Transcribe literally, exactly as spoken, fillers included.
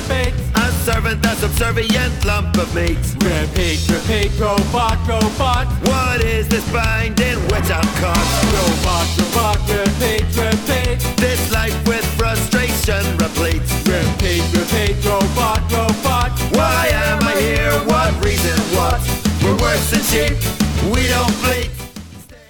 fate. A servant, a subservient lump of meat. Repeat, repeat, robot, robot. What is this bind in which I'm caught? Robot, robot, repeat, repeat. This life with frustration replete. Repeat, repeat, robot, robot. Why am I here? What reason? What? We're worse than sheep.